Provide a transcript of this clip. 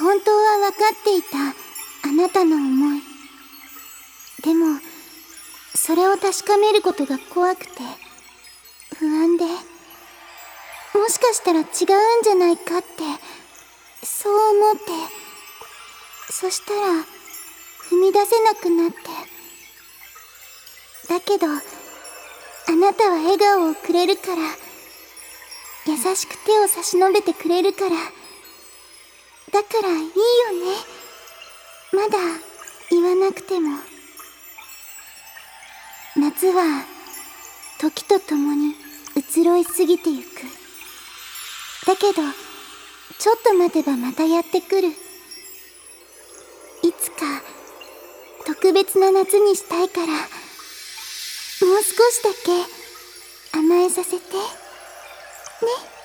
本当は分かっていたあなたの思い。でもそれを確かめることが怖くて不安で、もしかしたら違うんじゃないかってそう思って、そしたら踏み出せなくなって。だけどあなたは笑顔をくれるから、優しく手を差し伸べてくれるから、だからいいよね。まだ言わなくても。夏は時とともに移ろいすぎてゆく。だけどちょっと待てばまたやってくる。いつか特別な夏にしたいから、もう少しだけ甘えさせてね。